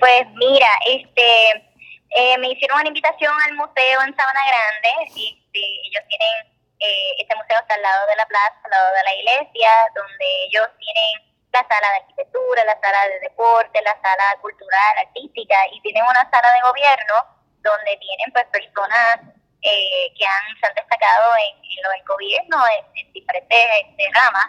Pues mira, me hicieron una invitación al museo en Sabana Grande. Ellos tienen, este museo está al lado de la plaza, al lado de la iglesia, donde ellos tienen la sala de arquitectura, la sala de deporte, la sala cultural, artística, y tienen una sala de gobierno donde tienen pues personas que se han destacado en el gobierno en diferentes ramas.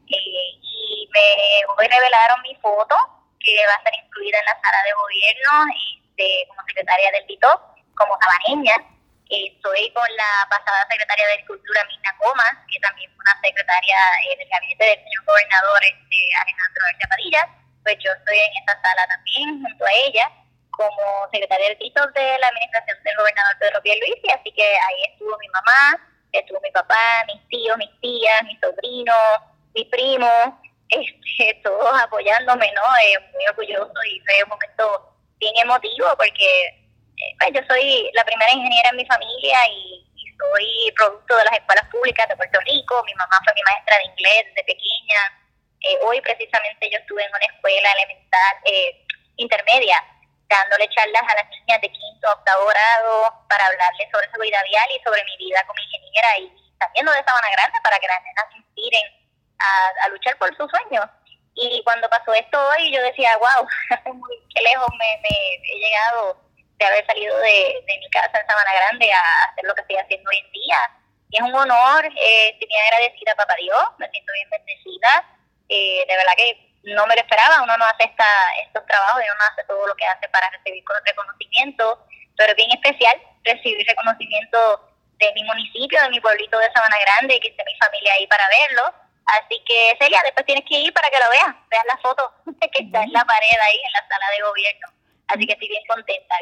Y hoy revelaron mi foto, que va a ser incluida en la sala de gobierno como secretaria del DITOP, como sabaneña. Estoy con la pasada secretaria de Agricultura, Mirna Comas, que también fue una secretaria del gabinete del señor gobernador Alejandro García Padilla. Pues yo estoy en esa sala también, junto a ella, como secretaria del DITOP de la administración del gobernador Pedro Pierluisi. Así que ahí estuvo mi mamá, estuvo mi papá, mis tíos, mis tías, mis sobrinos, mis primos, todos apoyándome, ¿no? Muy orgulloso, y fue un momento bien emotivo porque pues yo soy la primera ingeniera en mi familia y soy producto de las escuelas públicas de Puerto Rico. Mi mamá fue mi maestra de inglés desde pequeña. Hoy precisamente yo estuve en una escuela elemental, intermedia, dándole charlas a las niñas de quinto a octavo grado para hablarles sobre seguridad vial y sobre mi vida como ingeniera, y también lo de Sabana Grande, para que las nenas se inspiren a luchar por sus sueños. Y cuando pasó esto hoy, yo decía, wow, qué lejos me he llegado de haber salido de mi casa en Sabana Grande a hacer lo que estoy haciendo hoy en día. Y es un honor, estoy bien agradecida a Papá Dios, me siento bien bendecida. De verdad que no me lo esperaba, uno no hace estos trabajos y uno no hace todo lo que hace para recibir reconocimiento, pero es bien especial recibir reconocimiento de mi municipio, de mi pueblito de Sabana Grande, y que esté mi familia ahí para verlo. Así que, Celia, después tienes que ir para que lo veas la foto que está en la pared ahí en la sala de gobierno. Así que estoy bien contenta,